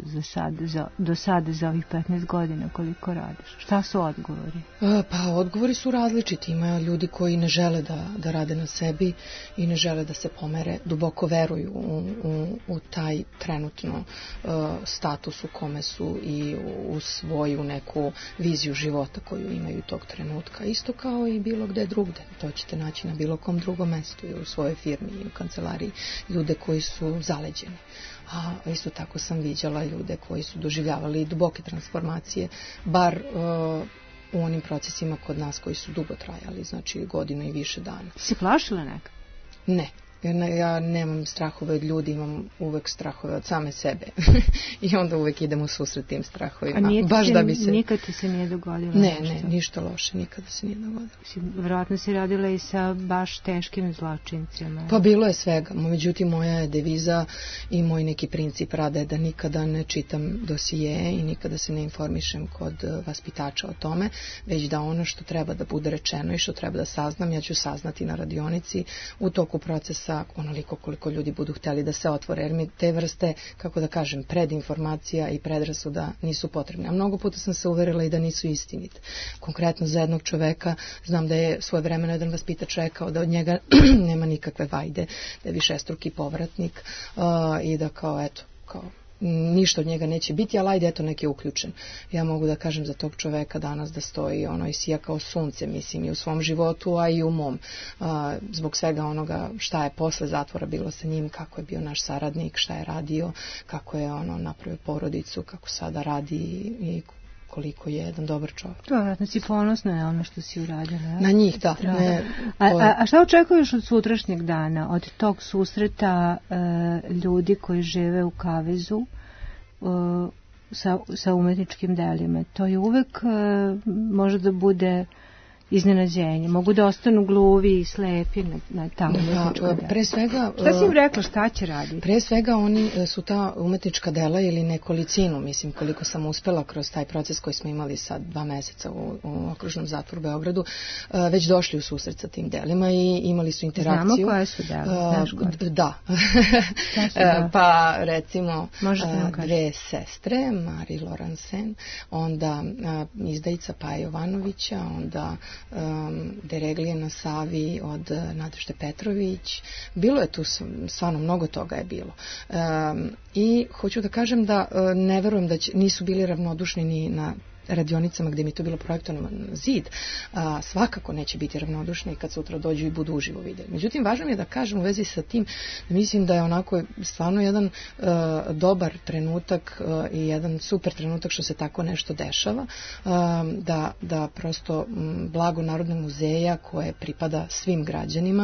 do sada za ovih 15 godina koliko radiš? Šta su odgovori? Pa odgovori su različiti. Ima ljudi koji ne žele da rade na sebi i ne žele da se pomere. Duboko veruju u taj trenutno status u kome su i u svoju neku viziju života koju imaju tog trenutka. Isto kao i bilo gde drugde. To ćete naći na bilo kom drugom mestu i u svojoj firmi i u kancelariji. Ljude koji su zaleđeni. A isto tako sam viđala ljude koji su doživljavali duboke transformacije, bar u onim procesima kod nas koji su dugo trajali, znači godinu i više dana. Si plašila nekad? Ne. Jer ja nemam strahove od ljudi, imam uvek strahove od same sebe. I onda uvek idem u susret tim strahovima. A nikad ti se nije dogodilo? Ne, ništa loše, nikada se nije dogodilo. Vjerojatno si radila i sa baš teškim zločincima. Pa bilo je svega. Međutim, moja je deviza i moj neki princip rada je da nikada ne čitam dosije i nikada se ne informišem kod vaspitača o tome, već da ono što treba da bude rečeno i što treba da saznam, ja ću saznati na radionici u toku procesa zajednica onoliko koliko ljudi budu htjeli da se otvore, jer mi te vrste, kako da kažem, predinformacija i predrasuda nisu potrebne. A mnogo puta sam se uverila i da nisu istinite. Konkretno za jednog čoveka, znam da je svojevremeno jedan vaspitač rekao da od njega nema nikakve vajde, da je višestruki povratnik i da kao ništa od njega neće biti, ali ajde, eto, nek je uključen. Ja mogu da kažem za tog čoveka danas da stoji i sija kao sunce, mislim, i u svom životu, a i u mom. Zbog svega onoga šta je posle zatvora bilo sa njim, kako je bio naš saradnik, šta je radio, kako je napravio porodicu, kako sada radi i koliko je jedan dobar čovjek. Vjerojatno si ponosna na ono što si uradila. Na njih, da. A šta očekuješ od sutrašnjeg dana, od tog susreta ljudi koji žive u kavezu sa umetničkim delima? To je uvek može da bude iznenađenje. Mogu da ostanu gluvi i slepi na tamo umetnička dela. Pre svega... Šta si im rekla, šta će raditi? Pre svega oni su ta umetnička dela ili nekolicinu, mislim, koliko sam uspela kroz taj proces koji smo imali sad 2 meseca u okružnom zatvoru u Beogradu, već došli u susret sa tim delima i imali su interakciju. Znamo koje su dela? Da. Pa recimo 2 sestre, Mari Lorenzen, onda izdajica Paja Jovanovića, onda Dereglije na Savi od Nadežde Petrović. Bilo je tu stvarno, mnogo toga je bilo. I hoću da kažem da ne verujem da nisu bili ravnodušni ni na radionicama gdje mi to bilo projektovano na zid, svakako neće biti ravnodušni kad sutra dođu i budu uživo vidjeli. Međutim, važno mi je da kažem u vezi sa tim, mislim da je onako stvarno jedan dobar trenutak i jedan super trenutak što se tako nešto dešava, da prosto blago Narodnog muzeja koje pripada svim građanima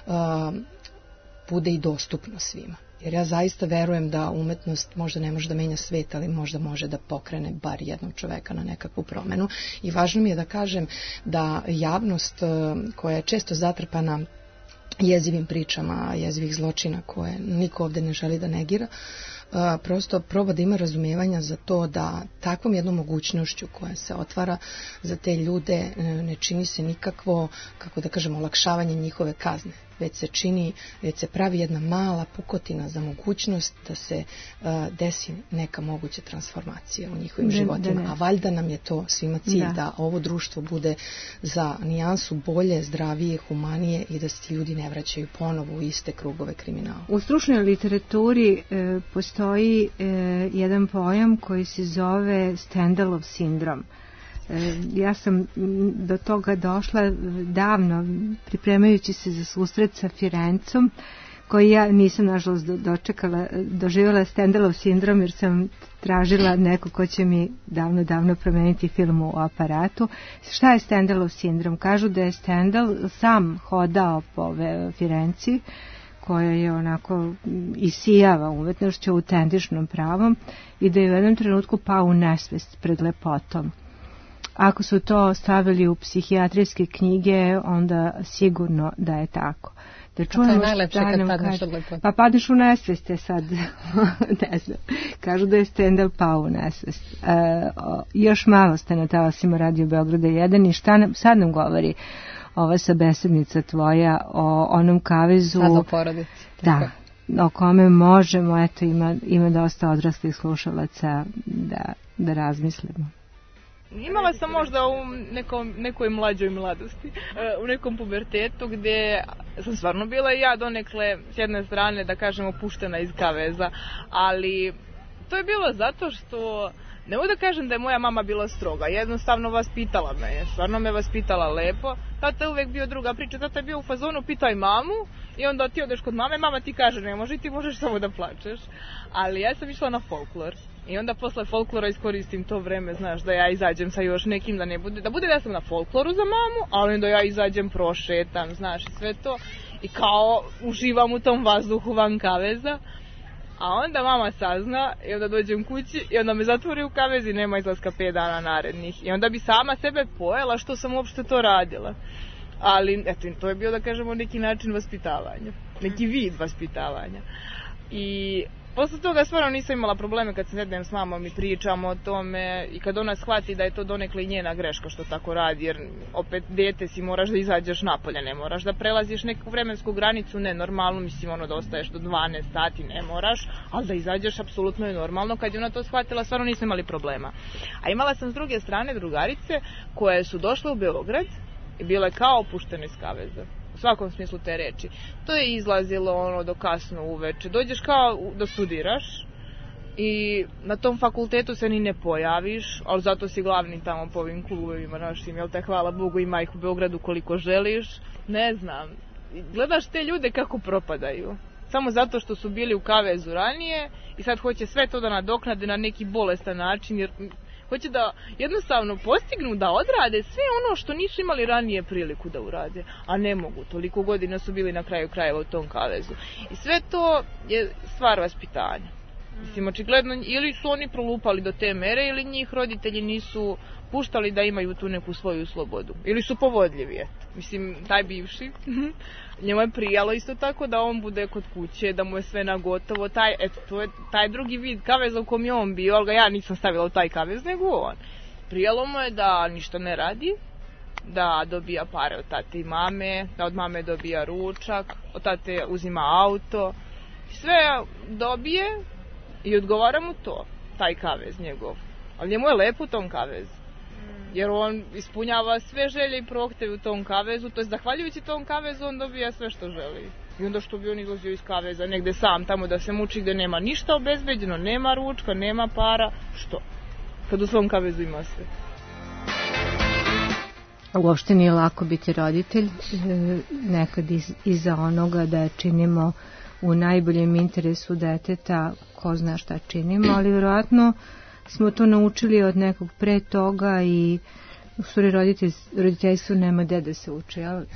bude i dostupno svima. Jer ja zaista verujem da umetnost možda ne može da menja svet, ali možda može da pokrene bar jednog čoveka na nekakvu promenu. I važno mi je da kažem da javnost koja je često zatrpana jezivim pričama, jezivih zločina koje niko ovdje ne želi da negira, prosto proba da ima razumijevanja za to da takvom jednom mogućnošću koja se otvara za te ljude ne čini se nikakvo, kako da kažem, olakšavanje njihove kazne, već se pravi jedna mala pukotina za mogućnost da se desi neka moguća transformacija u njihovim životima. A valjda nam je to svima cilj da ovo društvo bude za nijansu bolje, zdravije, humanije i da se ti ljudi ne vraćaju ponovo u iste krugove kriminala. U stručnoj literaturi postoji jedan pojam koji se zove Stendhalov sindrom. Ja sam do toga došla davno, pripremajući se za susret sa Firencom, koji ja nisam nažalost doživjela Stendhalov sindrom, jer sam tražila neko ko će mi davno promeniti film u aparatu. Šta je Stendhalov sindrom? Kažu da je Stendhal sam hodao po Firenci, koja je onako isijava umetnošću autentičnom pravom, i da je u jednom trenutku pao u nesvest pred lepotom. Ako su to stavili u psihijatrijske knjige, onda sigurno da je tako. Da čujemo, to je najlepše kad padneš od lepote. Pa padneš u nesvest, sad, ne znam. Kažu da je Stendhal pao u nesvest. Još malo ste na talasima Radio Beograda 1 i šta sad nam govori ova sabesednica tvoja o onom kavezu. Sad o porodici. Da, o kome možemo, eto, ima dosta odraslih slušalaca da razmislimo. Imala sam možda u nekoj mlađoj mladosti, u nekom pubertetu gdje sam stvarno bila i ja donekle s jedne strane, da kažemo, puštena iz kaveza, ali to je bilo zato što, ne mogu da kažem da je moja mama bila stroga, jednostavno vaspitala me, stvarno me vaspitala lepo. Tata je uvijek bio druga priča, tata je bio u fazonu pitaj mamu i onda ti odeš kod mame, mama ti kaže ne može, ti možeš samo da plačeš. Ali ja sam išla na folklor i onda posle folklora iskoristim to vreme, znaš, da ja izađem sa još nekim, da bude da ja sam na folkloru za mamu, ali da ja izađem, prošetam, znaš, i sve to i kao uživam u tom vazduhu van kaveza. A onda mama sazna i onda dođem kući i onda me zatvori u kavez i nema izlaska 5 dana narednih. I onda bi sama sebe pojela što sam uopšte to radila. Ali, eto, to je bio, da kažemo, neki način vaspitavanja. Neki vid vaspitavanja. I Posle toga stvarno nisam imala probleme kad se sednem s mamom i pričamo o tome i kad ona shvati da je to donekle i njena greška što tako radi, jer opet dete si, moraš da izađeš napolje, ne moraš da prelaziš neku vremensku granicu, ne normalno, mislim da ostaješ do 12 sati, ne moraš, ali da izađeš apsolutno je normalno. Kad je ona to shvatila, stvarno nisam imali problema. A imala sam s druge strane drugarice koje su došle u Beograd i bile kao opuštene iz kaveza. U svakom smislu te reči. To je izlazilo do kasno uveče. Dođeš kao da studiraš i na tom fakultetu se ni ne pojaviš, ali zato si glavni tamo po ovim klubovima našim, jel te, hvala Bogu, ima ih u Beogradu koliko želiš. Ne znam, gledaš te ljude kako propadaju. Samo zato što su bili u kavezu ranije i sad hoće sve to da nadoknade na neki bolestan način, jer hoće da jednostavno postignu da odrade sve ono što nisu imali ranije priliku da urade, a ne mogu, toliko godina su bili na kraju krajeva u tom kavezu. I sve to je stvar vaspitanja. Mislim, očigledno, ili su oni prolupali do te mere, ili njih roditelji nisu puštali da imaju tu neku svoju slobodu. Ili su povodljivi, eto. Mislim, taj bivši, njemu je prijalo isto tako da on bude kod kuće, da mu je sve na gotovo. To je taj drugi vid kaveza u kom je on bio, ali ga ja nisam stavila u taj kavez, nego on. Prijalo mu je da ništa ne radi, da dobija pare od tate i mame, da od mame dobija ručak, od tate uzima auto. Sve dobije i odgovara mu to, taj kavez njegov. Ali njemu je lepo u tom kavezu. Jer on ispunjava sve želje i prohteve u tom kavezu, to je zahvaljujući tom kavezu on dobija sve što želi. I onda što bi on izlazio iz kaveza negde sam tamo da se muči gde nema ništa obezbeđeno, nema ručka, nema para, što? Kad u svom kavezu ima sve. Uopšte nije lako biti roditelj, nekad iza onoga da činimo u najboljem interesu deteta, ko zna šta činimo, ali vjerojatno smo to naučili od nekog pre toga i u stvari roditeljstvo nema gde da se uči, ali...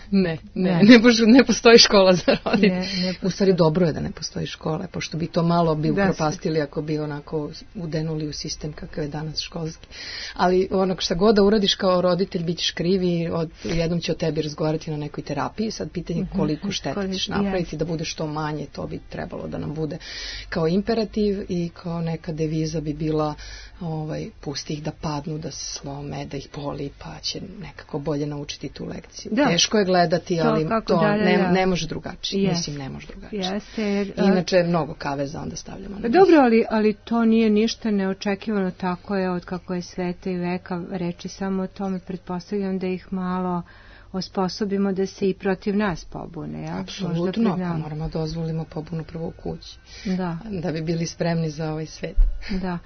Ne postoji škola za roditelje. U stvari dobro je da ne postoji škola, pošto bi to malo bi upropastili ako bi onako udenuli u sistem kakav je danas školski. Ali onog šta god da uradiš kao roditelj, bit ćeš krivi, jednom će o tebi razgovarati na nekoj terapiji, sad pitanje koliko štete ćeš napraviti, da bude što manje, to bi trebalo da nam bude kao imperativ i kao neka deviza bi bila pusti ih da padnu, da se slome, da ih boli, pa će nekako bolje naučiti tu lekciju. Teško je gledati, ali to ne može drugačije. Mislim, ne može drugačije. Inače, mnogo kaveza onda stavljamo. Dobro, ali to nije ništa neočekivano, tako je od kako je sveta i veka, reči samo o tome, pretpostavljam da ih malo osposobimo da se i protiv nas pobune. Ja? Apsolutno, pa moramo dozvolimo pobunu prvo u kući. Da bi bili spremni za ovaj svet. Da.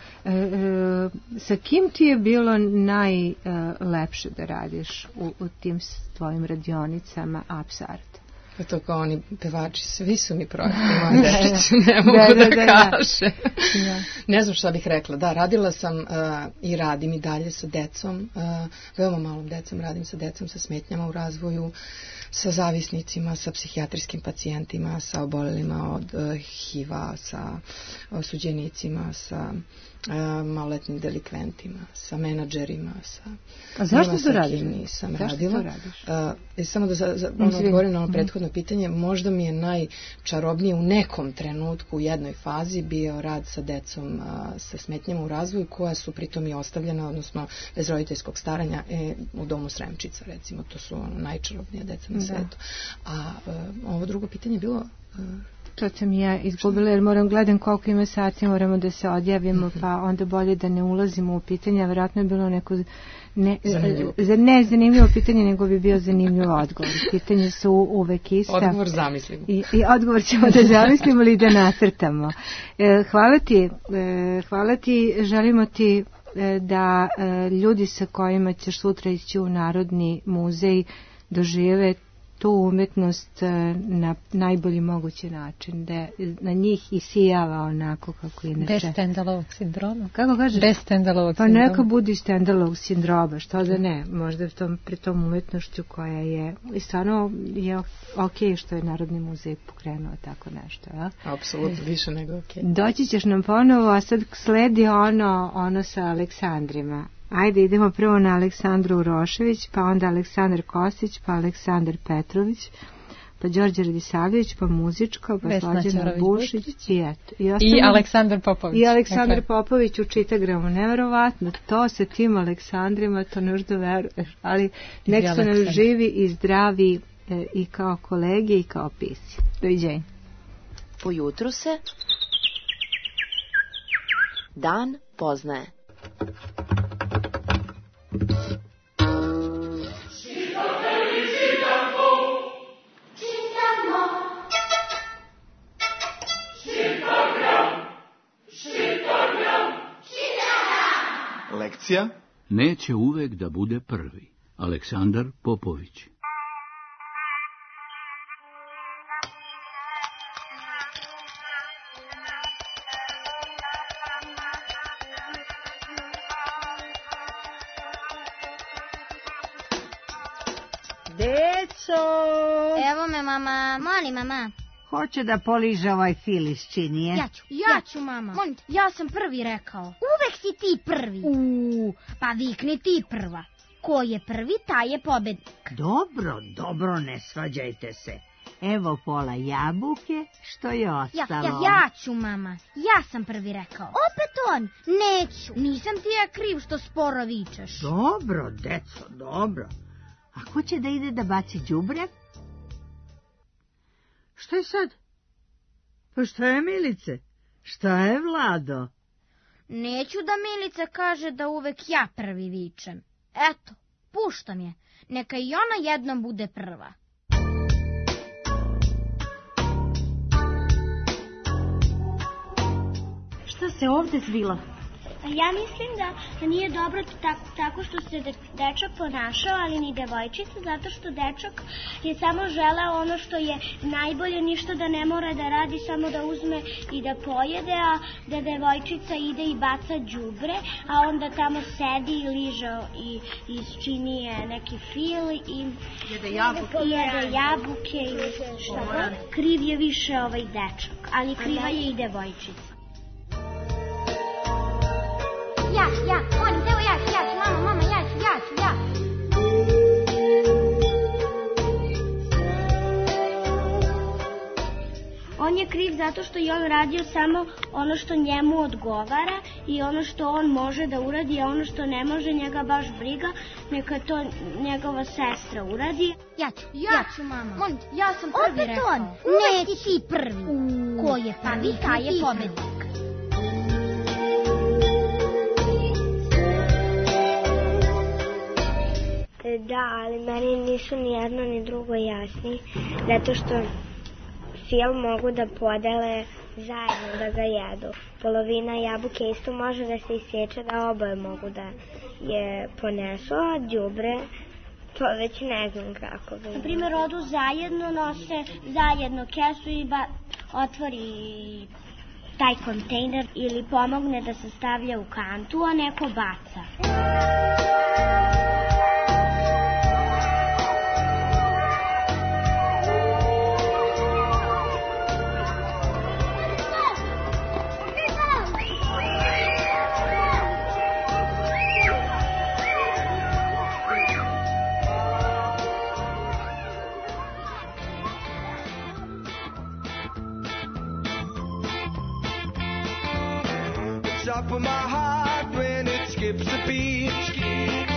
Sa kim ti je bilo najlepše da radiš u tim tvojim radionicama Apsart? To kao oni pevači, svi su mi projekti, moja dečicu, ne mogu da kaže. Ne znam šta bih rekla. Da, radila sam i radim i dalje sa decom, veoma malom decom, radim sa decom sa smetnjama u razvoju, sa zavisnicima, sa psihijatrijskim pacijentima, sa obolelima od HIV-a, sa osuđenicima, sa maloletnim delikventima, sa menadžerima, sa... A zašto to radiš? Nisam radila. Samo da odgovorim na ono prethodno pitanje, možda mi je najčarobnije u nekom trenutku, u jednoj fazi, bio rad sa decom sa smetnjama u razvoju, koja su pritom i ostavljena, odnosno bez roditeljskog staranja u domu Sremčica, recimo. To su najčarobnije deca na svetu. A ovo drugo pitanje je bilo... To sam ja izgubila jer gledam koliko ima sati, moramo da se odjavimo, pa onda bolje da ne ulazimo u pitanje, a vjerojatno je bilo neko ne zanimljivo pitanje, nego bi bio zanimljiv odgovor. Pitanje su uvek ista. Odgovor zamislimo. I odgovor ćemo da zamislimo ili da nacrtamo. Hvala ti, želimo ti da ljudi sa kojima ćeš sutra ići u Narodni muzej dožive tu umetnost na najbolji mogući način, da na njih isijava onako kako inače. Bez Stendalovog sindroma. Kako kažeš? Bez Stendalovog sindroma. Pa neka budi Stendalovog sindroma, što da ne, možda pri tom umetnošću koja je, i stvarno je ok što je Narodni muzej pokrenuo tako nešto, a? Apsolutno, više nego ok. Doći ćeš nam ponovo, a sad sledi ono sa Aleksandrima. Ajde, idemo prvo na Aleksandru Urošević, pa onda Aleksandar Kostić, pa Aleksandar Petrović, pa Đorđe Radisavljević, pa muzička, pa Slađana Bušić i eto. I Aleksandar Popović. I Aleksandar Popović u Čitagramu, neverovatno, to sa tim Aleksandrima, to ne možda veruješ, ali nek su nam živi i zdravi i kao kolege i kao pisci. Doviđenja. Po jutru se dan poznaje. Lekcija? Neće uvek da bude prvi. Aleksandar Popović. Deco! Evo me, mama. Molim, mama. Hoće da poliže ovaj filis, činije? Ja ću, mama. Molim te, ja sam prvi rekao. Uvek si ti prvi. Pa vikni ti prva. Ko je prvi, taj je pobednik. Dobro, ne svađajte se. Evo pola jabuke, što je ostalo. Ja ću, mama. Ja sam prvi rekao. Opet on. Neću. Nisam ti ja kriv što sporo vičeš. Dobro, deco, dobro. A ko će da ide da baci đubre? Šta je sad? Pa šta je, Milice? Šta je, Vlado? Neću da Milica kaže da uvek ja prvi vičem. Eto, puštam je. Neka i ona jednom bude prva. Šta se ovde zvila? Ja mislim da nije dobro tako što se dečak ponašao, ali ni devojčica, zato što dečak je samo želeo ono što je najbolje, ništa da ne mora da radi, samo da uzme i da pojede, a da devojčica ide i baca đubre, a onda tamo sedi i liže i čini je neki fil i jede jabuke i šta god. Kriv je više ovaj dečak, ali kriva je i devojčica. Ja, molim, evo ja ću, mama, ja ću. On je kriv zato što je on radio samo ono što njemu odgovara i ono što on može da uradi, a ono što ne može njega baš briga, neka to njegova sestra uradi. Ja ću, mama. Molim, ja sam prvi rekao. Opet on, uvek si ti prvi. Ko je prvi, taj je pobednik. Da, ali meni nisu ni jedno ni drugo jasni, zato što fil mogu da podele zajedno da ga jedu. Polovina jabuke isto može da se isječe da oboje mogu da je ponesu, a đubre to već ne znam kako bi. Na primjer, odu zajedno, nose zajedno kesu i otvori taj kontejner ili pomogne da se stavlja u kantu, a neko baca. Top of my heart when it skips a beat.